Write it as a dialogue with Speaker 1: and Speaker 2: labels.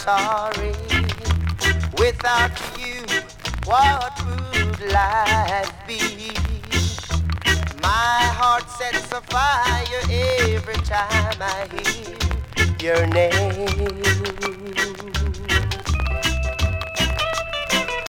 Speaker 1: sorry. Without you, what would life be? My heart sets afire every time I hear your name.